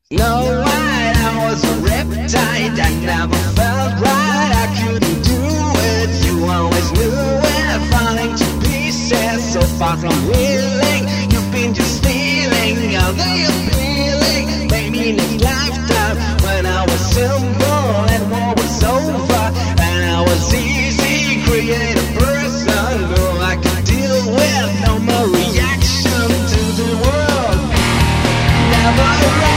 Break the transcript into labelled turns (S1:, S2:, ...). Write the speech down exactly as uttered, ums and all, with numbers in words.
S1: No, right, I was a riptide. I never felt right, I couldn't do it. You always knew it, falling to pieces. So far from willing, you've been just stealing all the appealing. Maybe next lifetime, when I was simple and war was over, and I was easy, create a person who I could deal with. No more reaction to the world, never.